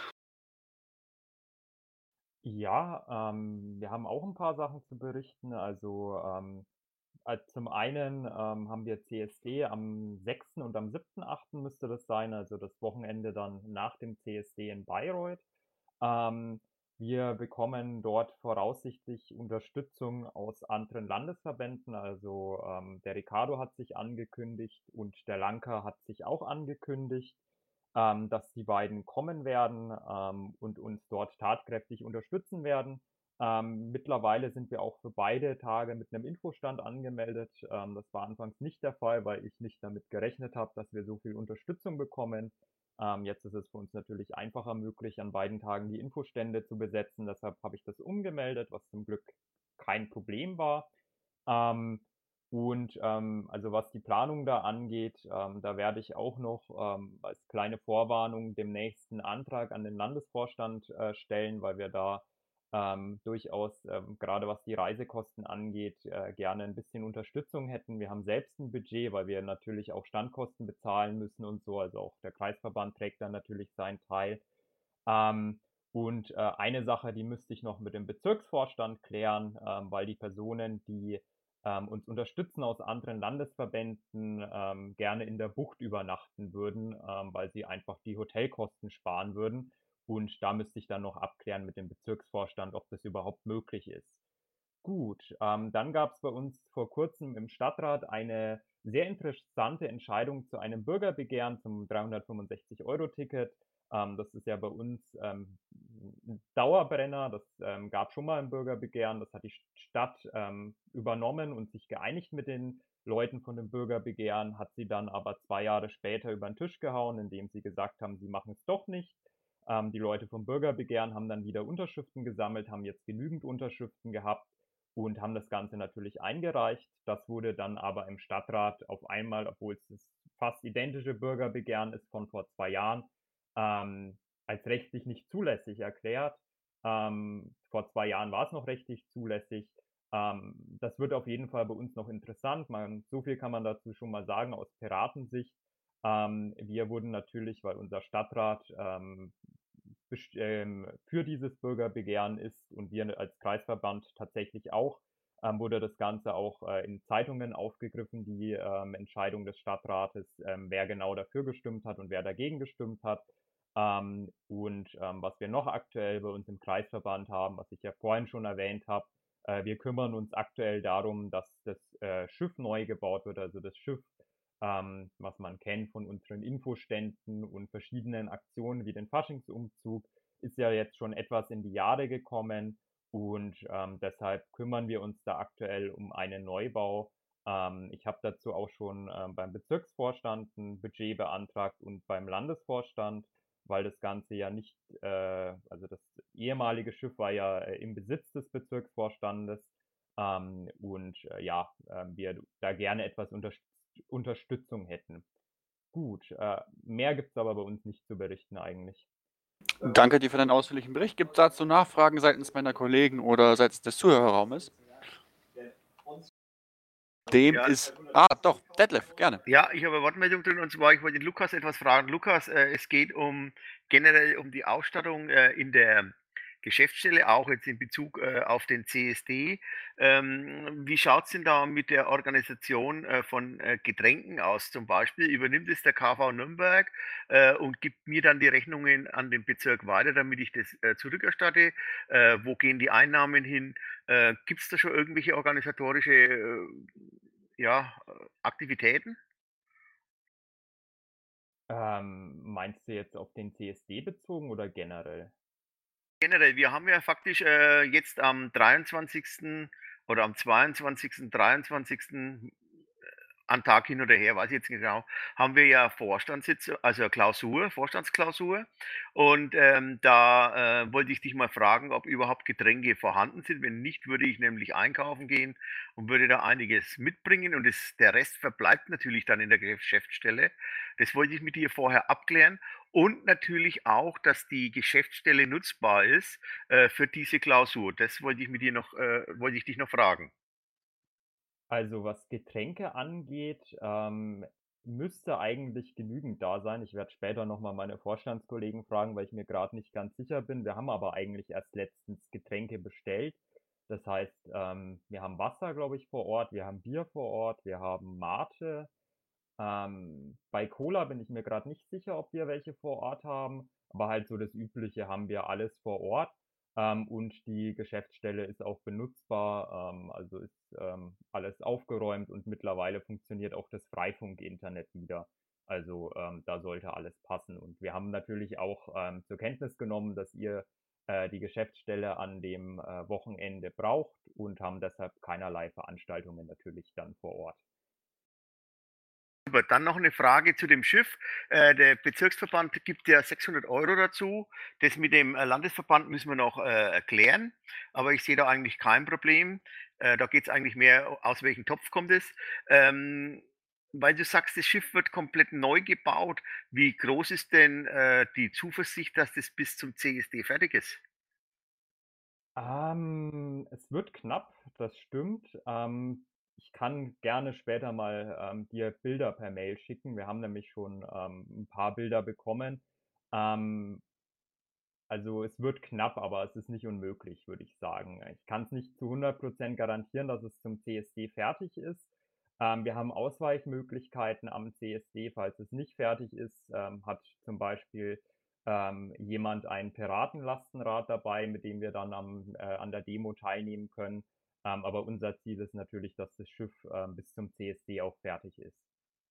Ja, wir haben auch ein paar Sachen zu berichten. Also, zum einen haben wir CSD am 6. und am 7.8. müsste das sein, also das Wochenende dann nach dem CSD in Bayreuth. Ähm, Wir bekommen dort voraussichtlich Unterstützung aus anderen Landesverbänden. Also der Ricardo hat sich angekündigt und der Lanka hat sich auch angekündigt, dass die beiden kommen werden und uns dort tatkräftig unterstützen werden. Mittlerweile sind wir auch für beide Tage mit einem Infostand angemeldet. Das war anfangs nicht der Fall, weil ich nicht damit gerechnet habe, dass wir so viel Unterstützung bekommen. Jetzt ist es für uns natürlich einfacher möglich, an beiden Tagen die Infostände zu besetzen. Deshalb habe ich das umgemeldet, was zum Glück kein Problem war. Ähm, also was die Planung da angeht, da werde ich auch noch als kleine Vorwarnung demnächst einen Antrag an den Landesvorstand stellen, weil wir da durchaus, gerade was die Reisekosten angeht, gerne ein bisschen Unterstützung hätten. Wir haben selbst ein Budget, weil wir natürlich auch Standkosten bezahlen müssen und so. Also auch der Kreisverband trägt dann natürlich seinen Teil. Ähm, eine Sache, die müsste ich noch mit dem Bezirksvorstand klären, weil die Personen, die uns unterstützen aus anderen Landesverbänden, gerne in der Bucht übernachten würden, weil sie einfach die Hotelkosten sparen würden. Und da müsste ich dann noch abklären mit dem Bezirksvorstand, ob das überhaupt möglich ist. Gut, dann gab es bei uns vor Kurzem im Stadtrat eine sehr interessante Entscheidung zu einem Bürgerbegehren zum 365-Euro-Ticket. Das ist ja bei uns 'n Dauerbrenner. Das gab schon mal ein Bürgerbegehren. Das hat die Stadt übernommen und sich geeinigt mit den Leuten von dem Bürgerbegehren, hat sie dann aber 2 Jahre später über den Tisch gehauen, indem sie gesagt haben, sie machen es doch nicht. Die Leute vom Bürgerbegehren haben dann wieder Unterschriften gesammelt, haben jetzt genügend Unterschriften gehabt und haben das Ganze natürlich eingereicht. Das wurde dann aber im Stadtrat auf einmal, obwohl es das fast identische Bürgerbegehren ist von vor 2 Jahren, als rechtlich nicht zulässig erklärt. Vor 2 Jahren war es noch rechtlich zulässig. Das wird auf jeden Fall bei uns noch interessant. So viel kann man dazu schon mal sagen aus Piratensicht. Wir wurden natürlich, weil unser Stadtrat für dieses Bürgerbegehren ist und wir als Kreisverband tatsächlich auch, wurde das Ganze auch in Zeitungen aufgegriffen, die Entscheidung des Stadtrates, wer genau dafür gestimmt hat und wer dagegen gestimmt hat. Was wir noch aktuell bei uns im Kreisverband haben, was ich ja vorhin schon erwähnt habe, wir kümmern uns aktuell darum, dass das Schiff neu gebaut wird, also das Schiff, was man kennt von unseren Infoständen und verschiedenen Aktionen wie den Faschingsumzug, ist ja jetzt schon etwas in die Jahre gekommen und deshalb kümmern wir uns da aktuell um einen Neubau. Ich habe dazu auch schon beim Bezirksvorstand ein Budget beantragt und beim Landesvorstand, weil das Ganze ja nicht, also das ehemalige Schiff war ja im Besitz des Bezirksvorstandes wir da gerne etwas Unterstützung hätten. Gut, mehr gibt es aber bei uns nicht zu berichten eigentlich. Danke dir für deinen ausführlichen Bericht. Gibt es dazu Nachfragen seitens meiner Kollegen oder seitens des Zuhörerraumes? Doch, Detlef, gerne. Ja, ich habe eine Wortmeldung drin und zwar, ich wollte den Lukas etwas fragen. Lukas, es geht generell um die Ausstattung in der Geschäftsstelle, auch jetzt in Bezug auf den CSD. Wie schaut es denn da mit der Organisation von Getränken aus zum Beispiel? Übernimmt es der KV Nürnberg und gibt mir dann die Rechnungen an den Bezirk weiter, damit ich das zurückerstatte? Wo gehen die Einnahmen hin? Gibt es da schon irgendwelche organisatorische Aktivitäten? Meinst du jetzt auf den CSD bezogen oder generell? Generell, wir haben ja faktisch jetzt am 23. oder am 22., 23. einen Tag hin oder her, weiß ich jetzt nicht genau, haben wir ja Vorstandssitzung, also Klausur, Vorstandsklausur. Und da wollte ich dich mal fragen, ob überhaupt Getränke vorhanden sind. Wenn nicht, würde ich nämlich einkaufen gehen und würde da einiges mitbringen. Und der Rest verbleibt natürlich dann in der Geschäftsstelle. Das wollte ich mit dir vorher abklären. Und natürlich auch, dass die Geschäftsstelle nutzbar ist für diese Klausur. Das wollte ich wollte ich dich noch fragen. Also, was Getränke angeht, müsste eigentlich genügend da sein. Ich werde später noch mal meine Vorstandskollegen fragen, weil ich mir gerade nicht ganz sicher bin. Wir haben aber eigentlich erst letztens Getränke bestellt. Das heißt, wir haben Wasser, glaube ich, vor Ort, wir haben Bier vor Ort, wir haben Mate. Bei Cola bin ich mir gerade nicht sicher, ob wir welche vor Ort haben, aber halt so das Übliche haben wir alles vor Ort. Und die Geschäftsstelle ist auch benutzbar, also ist alles aufgeräumt und mittlerweile funktioniert auch das Freifunk-Internet wieder. Also da sollte alles passen. Und wir haben natürlich auch zur Kenntnis genommen, dass ihr die Geschäftsstelle an dem Wochenende braucht und haben deshalb keinerlei Veranstaltungen natürlich dann vor Ort. Super, dann noch eine Frage zu dem Schiff. Der Bezirksverband gibt ja 600 Euro dazu. Das mit dem Landesverband müssen wir noch erklären, aber ich sehe da eigentlich kein Problem. Da geht es eigentlich mehr, aus welchem Topf kommt es. Weil du sagst, das Schiff wird komplett neu gebaut. Wie groß ist denn die Zuversicht, dass das bis zum CSD fertig ist? Es wird knapp, das stimmt. Ich kann gerne später mal dir Bilder per Mail schicken. Wir haben nämlich schon ein paar Bilder bekommen. Ähm, also es wird knapp, aber es ist nicht unmöglich, würde ich sagen. Ich kann es nicht zu 100% garantieren, dass es zum CSD fertig ist. Wir haben Ausweichmöglichkeiten am CSD, falls es nicht fertig ist. Hat zum Beispiel jemand ein Piratenlastenrad dabei, mit dem wir dann an der Demo teilnehmen können. Aber unser Ziel ist natürlich, dass das Schiff bis zum CSD auch fertig ist.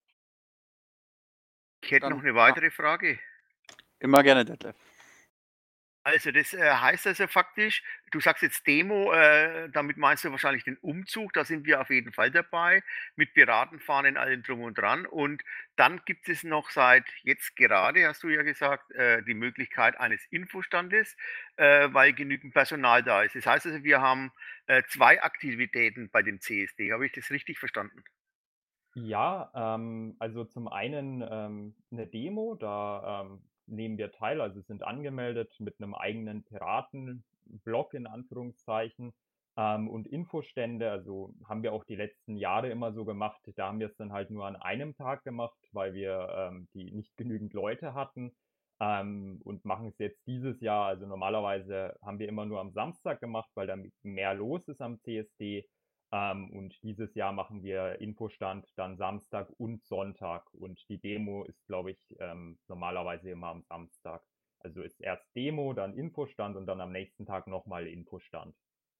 Ich hätte noch Dann eine weitere Frage. immer gerne, Detlef. Also das heißt also faktisch, du sagst jetzt Demo, damit meinst du wahrscheinlich den Umzug, da sind wir auf jeden Fall dabei, mit Piratenfahnen, allem drum und dran. Und dann gibt es noch seit jetzt gerade, hast du ja gesagt, die Möglichkeit eines Infostandes, weil genügend Personal da ist. Das heißt also, wir haben zwei Aktivitäten bei dem CSD. Habe ich das richtig verstanden? Ja, also zum einen 'ne Demo, da nehmen wir teil, also sind angemeldet mit einem eigenen Piratenblog in Anführungszeichen, und Infostände. Also, haben wir auch die letzten Jahre immer so gemacht. Da haben wir es dann halt nur an einem Tag gemacht, weil wir die nicht genügend Leute hatten, und machen es jetzt dieses Jahr, also normalerweise haben wir immer nur am Samstag gemacht, weil da mehr los ist am CSD. Und dieses Jahr machen wir Infostand dann Samstag und Sonntag. Und die Demo ist, glaube ich, normalerweise immer am Samstag. Also ist erst Demo, dann Infostand und dann am nächsten Tag nochmal Infostand.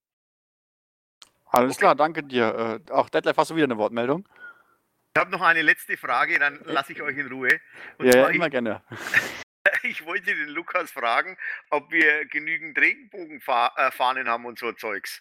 Alles Okay. klar, danke dir. Auch Detlef, hast du wieder eine Wortmeldung? Ich habe noch eine letzte Frage, dann lasse ich euch in Ruhe. Und Ja, zwar, immer gerne. ich wollte den Lukas fragen, ob wir genügend Regenbogenfahnen haben und so Zeugs.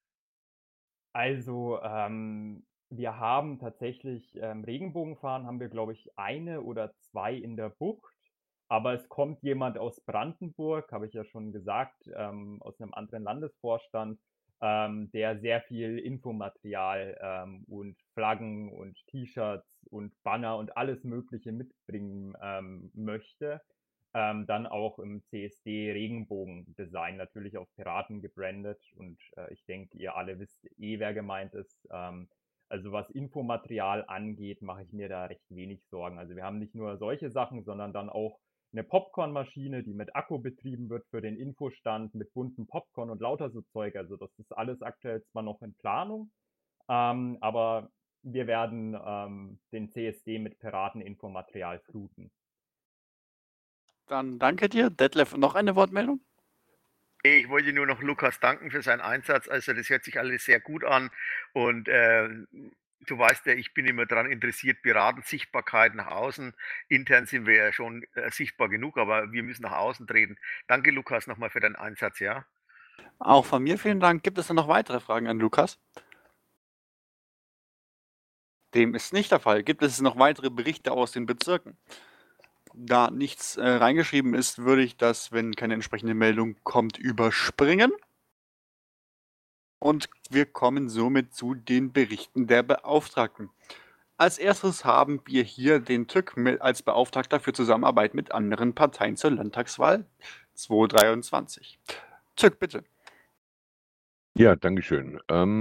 Also, wir haben tatsächlich Regenbogenfahnen haben wir, glaube ich, eine oder 2 in der Bucht, aber es kommt jemand aus Brandenburg, habe ich ja schon gesagt, aus einem anderen Landesvorstand, der sehr viel Infomaterial, und Flaggen und T-Shirts und Banner und alles Mögliche mitbringen, möchte. Dann auch im CSD Regenbogendesign, natürlich auf Piraten gebrandet und ich denke, ihr alle wisst eh, wer gemeint ist. Also was Infomaterial angeht, mache ich mir da recht wenig Sorgen. Also wir haben nicht nur solche Sachen, sondern dann auch eine Popcornmaschine, die mit Akku betrieben wird für den Infostand, mit bunten Popcorn und lauter so Zeug. Also das ist alles aktuell zwar noch in Planung, aber wir werden den CSD mit Piraten-Infomaterial fluten. Dann danke dir. Detlef, noch eine Wortmeldung? Ich wollte nur noch Lukas danken für seinen Einsatz. Also das hört sich alles sehr gut an. Und du weißt ja, ich bin immer daran interessiert, Piratensichtbarkeit nach außen. Intern sind wir ja schon sichtbar genug, aber wir müssen nach außen treten. Danke, Lukas, nochmal für deinen Einsatz, ja. Auch von mir vielen Dank. Gibt es denn noch weitere Fragen an Lukas? Dem ist nicht der Fall. Gibt es noch weitere Berichte aus den Bezirken? Da nichts reingeschrieben ist, würde ich das, wenn keine entsprechende Meldung kommt, überspringen. Und wir kommen somit zu den Berichten der Beauftragten. Als erstes haben wir hier den TÜK als Beauftragter für Zusammenarbeit mit anderen Parteien zur Landtagswahl 2023. TÜK, bitte. Ja, Dankeschön.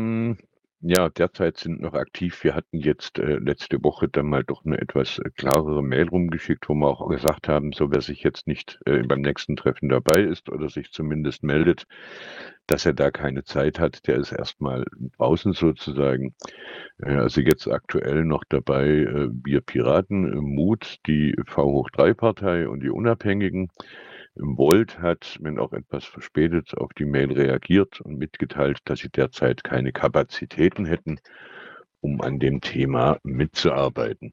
Ja, derzeit sind noch aktiv. Wir hatten jetzt letzte Woche dann mal doch eine etwas klarere Mail rumgeschickt, wo wir auch gesagt haben, so wer sich jetzt nicht beim nächsten Treffen dabei ist oder sich zumindest meldet, dass er da keine Zeit hat, der ist erstmal draußen sozusagen. Also jetzt aktuell noch dabei wir Piraten, Mut, die V-3-Partei und die Unabhängigen. Volt hat, wenn auch etwas verspätet, auf die Mail reagiert und mitgeteilt, dass sie derzeit keine Kapazitäten hätten, um an dem Thema mitzuarbeiten.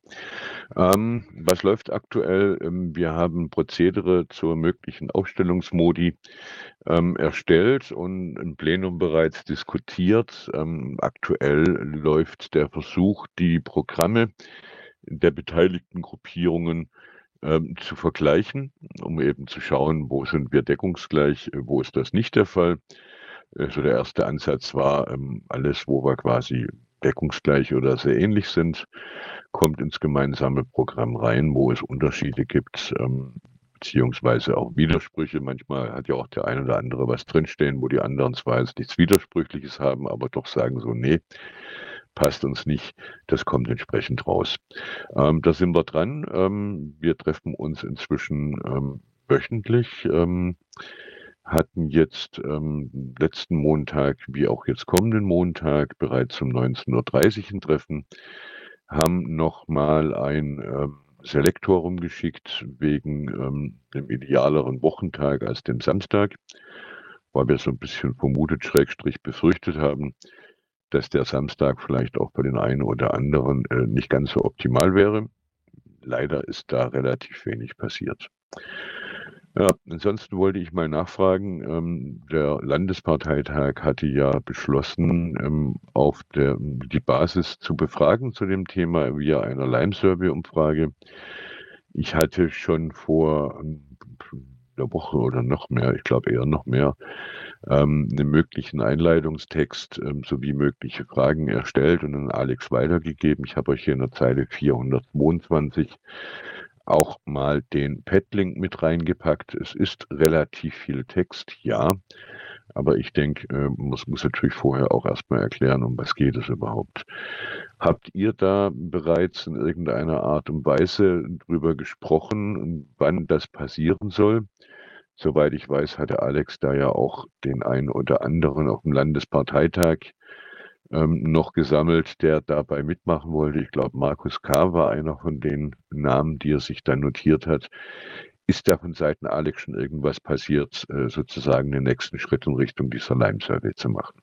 Was läuft aktuell? Wir haben Prozedere zur möglichen Aufstellungsmodi erstellt und im Plenum bereits diskutiert. Aktuell läuft der Versuch, die Programme der beteiligten Gruppierungen zu vergleichen, um eben zu schauen, wo sind wir deckungsgleich, wo ist das nicht der Fall. Also der erste Ansatz war, alles, wo wir quasi deckungsgleich oder sehr ähnlich sind, kommt ins gemeinsame Programm rein, wo es Unterschiede gibt, beziehungsweise auch Widersprüche. Manchmal hat ja auch der eine oder andere was drinstehen, wo die anderen zwar jetzt nichts Widersprüchliches haben, aber doch sagen so, nee, passt uns nicht. Das kommt entsprechend raus. Da sind wir dran. Wir treffen uns inzwischen wöchentlich. Hatten jetzt letzten Montag wie auch jetzt kommenden Montag bereits um 19:30 Uhr ein Treffen, haben nochmal ein Selektor rumgeschickt wegen dem idealeren Wochentag als dem Samstag, weil wir so ein bisschen vermutet, Schrägstrich befürchtet haben, dass der Samstag vielleicht auch bei den einen oder anderen nicht ganz so optimal wäre. Leider ist da relativ wenig passiert. Ja, ansonsten wollte ich mal nachfragen, der Landesparteitag hatte ja beschlossen, auf die Basis zu befragen zu dem Thema via einer Lime-Survey-Umfrage. Ich hatte schon vor einer Woche oder noch mehr, ich glaube eher noch mehr, einen möglichen Einleitungstext sowie mögliche Fragen erstellt und an Alex weitergegeben. Ich habe euch hier in der Zeile 422 auch mal den Padlink mit reingepackt. Es ist relativ viel Text, ja, aber ich denke, muss natürlich vorher auch erstmal erklären, um was geht es überhaupt. Habt ihr da bereits in irgendeiner Art und Weise drüber gesprochen, wann das passieren soll? Soweit ich weiß, hatte Alex da ja auch den einen oder anderen auf dem Landesparteitag noch gesammelt, der dabei mitmachen wollte. Ich glaube, Markus K. war einer von den Namen, die er sich dann notiert hat. Ist da von Seiten Alex schon irgendwas passiert, sozusagen den nächsten Schritt in Richtung dieser Lime-Survey zu machen?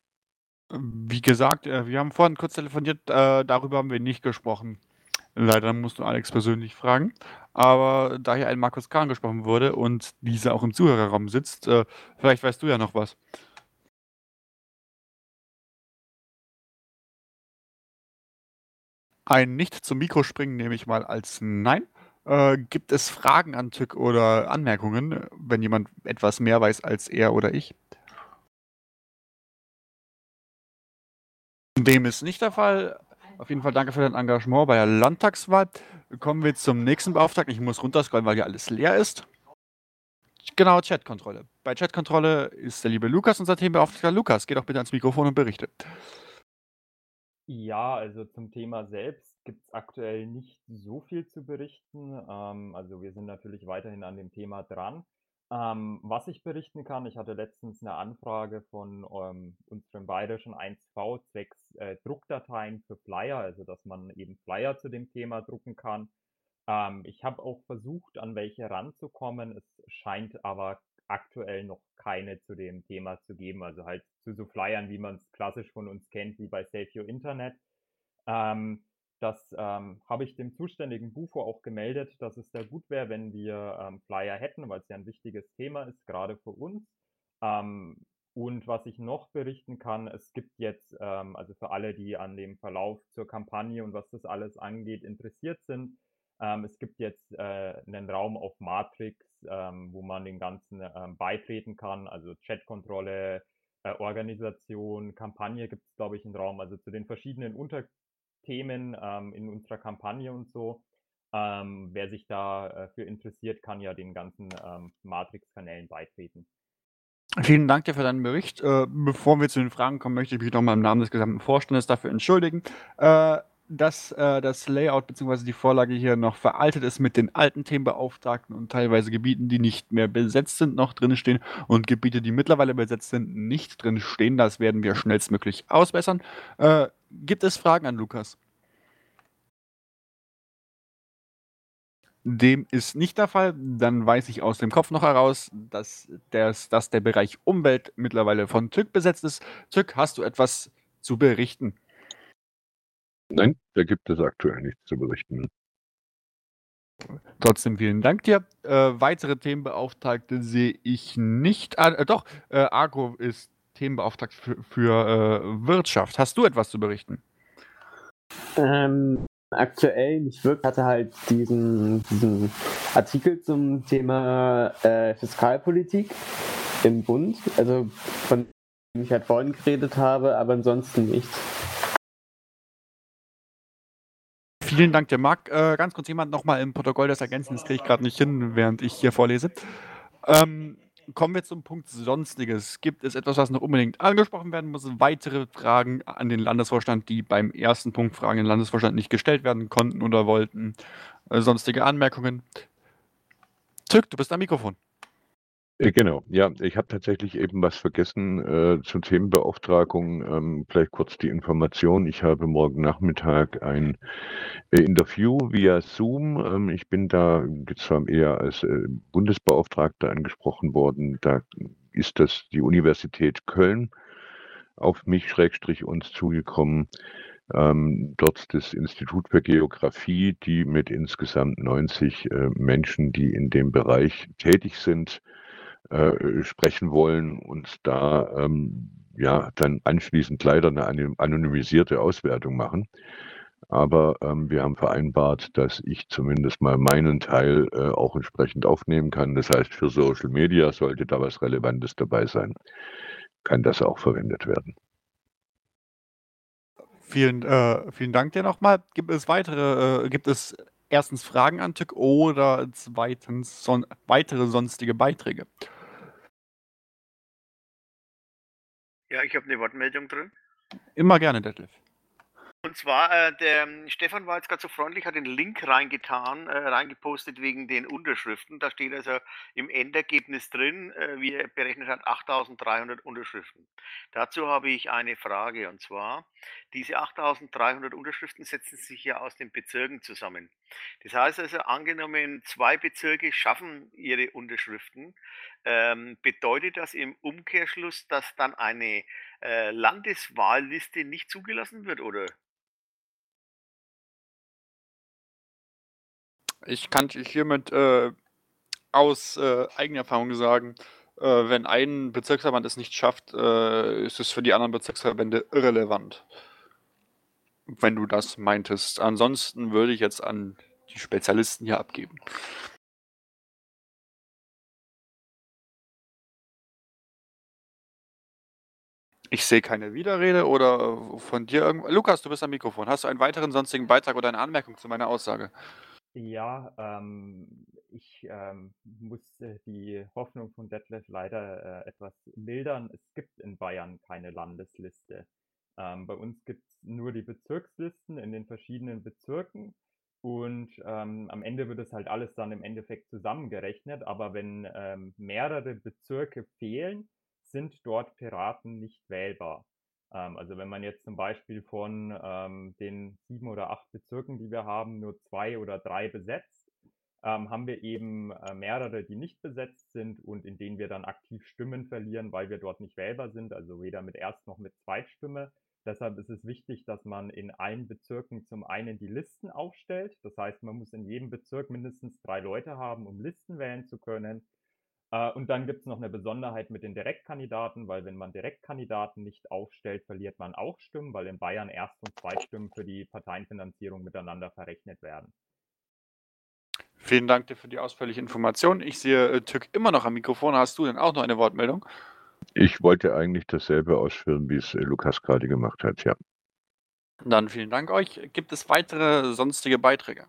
Wie gesagt, wir haben vorhin kurz telefoniert, darüber haben wir nicht gesprochen. Leider musst du Alex persönlich fragen. Aber da hier ein Markus K. angesprochen wurde und dieser auch im Zuhörerraum sitzt, vielleicht weißt du ja noch was. Ein Nicht zum Mikro springen nehme ich mal als Nein. Gibt es Fragen an TÜK oder Anmerkungen, wenn jemand etwas mehr weiß als er oder ich? Dem ist nicht der Fall. Auf jeden Fall danke für dein Engagement bei der Landtagswahl. Kommen wir zum nächsten Beauftragten. Ich muss runterscrollen, weil hier alles leer ist. Genau, Chatkontrolle. Bei Chatkontrolle ist der liebe Lukas unser Themenbeauftragter. Lukas, geh doch bitte ans Mikrofon und berichte. Ja, also zum Thema selbst gibt es aktuell nicht so viel zu berichten. Also wir sind natürlich weiterhin an dem Thema dran. Was ich berichten kann, ich hatte letztens eine Anfrage von unserem bayerischen 1V zwecks Druckdateien für Flyer, also dass man eben Flyer zu dem Thema drucken kann. Ich habe auch versucht, an welche ranzukommen. Es scheint aber aktuell noch keine zu dem Thema zu geben. Also halt zu so Flyern, wie man es klassisch von uns kennt, wie bei Save Your Internet. Das habe ich dem zuständigen Bufo auch gemeldet, dass es da gut wäre, wenn wir Flyer hätten, weil es ja ein wichtiges Thema ist, gerade für uns. Und was ich noch berichten kann, es gibt jetzt, also für alle, die an dem Verlauf zur Kampagne und was das alles angeht, interessiert sind, es gibt jetzt 'nen Raum auf Matrix, wo man den Ganzen, beitreten kann, also Chatkontrolle, Organisation, Kampagne gibt es, glaube ich, 'n Raum, also zu den verschiedenen Unterthemen, in unserer Kampagne und so. Wer sich da, für interessiert, kann ja den ganzen, Matrix-Kanälen beitreten. Vielen Dank dir für deinen Bericht. Bevor wir zu den Fragen kommen, möchte ich mich nochmal im Namen des gesamten Vorstandes dafür entschuldigen, dass das Layout bzw. die Vorlage hier noch veraltet ist mit den alten Themenbeauftragten und teilweise Gebieten, die nicht mehr besetzt sind, noch drin stehen und Gebiete, die mittlerweile besetzt sind, nicht drin stehen. Das werden wir schnellstmöglich ausbessern. Gibt es Fragen an Lukas? Dem ist nicht der Fall. Dann weiß ich aus dem Kopf noch heraus, dass der Bereich Umwelt mittlerweile von TÜK besetzt ist. TÜK, hast du etwas zu berichten? Nein, da gibt es aktuell nichts zu berichten. Trotzdem vielen Dank dir. Weitere Themenbeauftragte sehe ich nicht. Doch, Agro ist Themenbeauftragte für Wirtschaft. Hast du etwas zu berichten? Aktuell nicht wirklich. Ich hatte halt diesen Artikel zum Thema Fiskalpolitik im Bund, also von dem ich halt vorhin geredet habe, aber ansonsten nichts. Vielen Dank dir, Marc. Ganz kurz jemand nochmal im Protokoll das ergänzen, das kriege ich gerade nicht hin, während ich hier vorlese. Kommen wir zum Punkt Sonstiges. Gibt es etwas, was noch unbedingt angesprochen werden muss? Weitere Fragen an den Landesvorstand, die beim ersten Punkt Fragen an den Landesvorstand nicht gestellt werden konnten oder wollten? Sonstige Anmerkungen? Tück, du bist am Mikrofon. Genau, ja, ich habe tatsächlich eben was vergessen zur Themenbeauftragung. Vielleicht kurz die Information. Ich habe morgen Nachmittag ein Interview via Zoom. Ich bin da zwar eher als Bundesbeauftragter angesprochen worden. Da ist das die Universität Köln auf mich, Schrägstrich uns zugekommen. Dort das Institut für Geographie, die mit insgesamt 90 Menschen, die in dem Bereich tätig sind, sprechen wollen und da ja dann anschließend leider eine anonymisierte Auswertung machen. Aber wir haben vereinbart, dass ich zumindest mal meinen Teil auch entsprechend aufnehmen kann. Das heißt, für Social Media sollte da was Relevantes dabei sein, kann das auch verwendet werden. Vielen Dank dir nochmal. Gibt es erstens Fragen an Tück oder zweitens weitere sonstige Beiträge? Ja, ich habe eine Wortmeldung drin. Immer gerne, Detlef. Und zwar, der Stefan war jetzt gerade so freundlich, hat den Link reingepostet wegen den Unterschriften. Da steht also im Endergebnis drin, wie er berechnet hat, 8.300 Unterschriften. Dazu habe ich eine Frage, und zwar, diese 8.300 Unterschriften setzen sich ja aus den Bezirken zusammen. Das heißt also, angenommen, 2 Bezirke schaffen ihre Unterschriften, bedeutet das im Umkehrschluss, dass dann eine Landeswahlliste nicht zugelassen wird, oder? Ich kann dir hiermit aus eigener Erfahrung sagen, wenn ein Bezirksverband es nicht schafft, ist es für die anderen Bezirksverbände irrelevant. Wenn du das meintest. Ansonsten würde ich jetzt an die Spezialisten hier abgeben. Ich sehe keine Widerrede oder von dir irgendwas. Lukas, du bist am Mikrofon. Hast du einen weiteren sonstigen Beitrag oder eine Anmerkung zu meiner Aussage? Ja, ich, muss, die Hoffnung von Detlef leider, etwas mildern. Es gibt in Bayern keine Landesliste. Bei uns gibt es nur die Bezirkslisten in den verschiedenen Bezirken und, am Ende wird es halt alles dann im Endeffekt zusammengerechnet, aber wenn, mehrere Bezirke fehlen, sind dort Piraten nicht wählbar. Also wenn man jetzt zum Beispiel von den 7 oder 8 Bezirken, die wir haben, nur 2 oder 3 besetzt, haben wir eben mehrere, die nicht besetzt sind und in denen wir dann aktiv Stimmen verlieren, weil wir dort nicht wählbar sind, also weder mit Erst- noch mit Zweitstimme. Deshalb ist es wichtig, dass man in allen Bezirken zum einen die Listen aufstellt. Das heißt, man muss in jedem Bezirk mindestens 3 Leute haben, um Listen wählen zu können. Und dann gibt es noch eine Besonderheit mit den Direktkandidaten, weil wenn man Direktkandidaten nicht aufstellt, verliert man auch Stimmen, weil in Bayern Erst- und Zweitstimmen für die Parteienfinanzierung miteinander verrechnet werden. Vielen Dank dir für die ausführliche Information. Ich sehe Tück immer noch am Mikrofon. Hast du denn auch noch eine Wortmeldung? Ich wollte eigentlich dasselbe ausführen, wie es Lukas gerade gemacht hat, ja. Dann vielen Dank euch. Gibt es weitere sonstige Beiträge?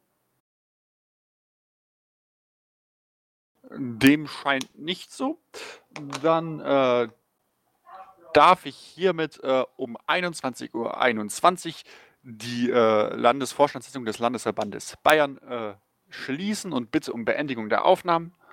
Dem scheint nicht so. Dann darf ich hiermit um 21:21 Uhr die Landesvorstandssitzung des Landesverbandes Bayern schließen und bitte um Beendigung der Aufnahmen.